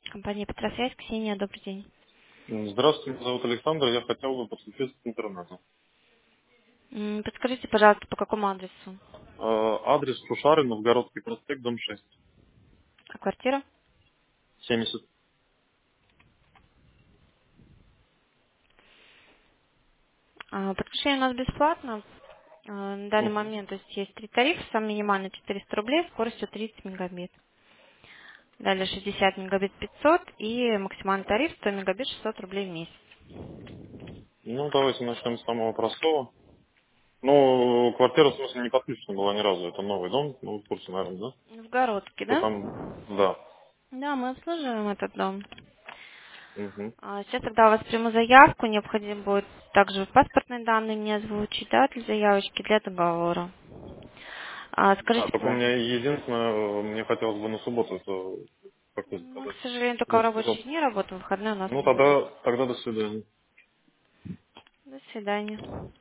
Компания Петросвязь, Ксения, добрый день. Здравствуйте, меня зовут Александр, я хотел бы подключиться к интернету. Подскажите, пожалуйста, по какому адресу? Адрес Шушары, Новгородский проспект, дом 6, А квартира? 70. Подключение у нас бесплатно. На данный Мгм. момент то есть три тарифа, самый минимальный 400 рублей, скоростью 30 мегабит. Далее 60 мегабит 500 и максимальный тариф 100 мегабит 600 рублей в месяц. Ну, давайте начнем с самого простого. Ну, квартира, в смысле, не подключена была ни разу. Это новый дом, ну, в курсе, наверное, да? Новгородский, Что да? там, да. Да, мы обслуживаем этот дом. Мгм. Сейчас тогда у вас приму заявку, необходимо будет также паспортные данные мне озвучить, да, для заявочки, для договора. Скажите, Только у меня единственное, мне хотелось бы на субботу это как-то мы, к заказать. сожалению, только в рабочие Записаться. дни работаем, выходные у нас Ну, не будет. тогда до свидания. До свидания.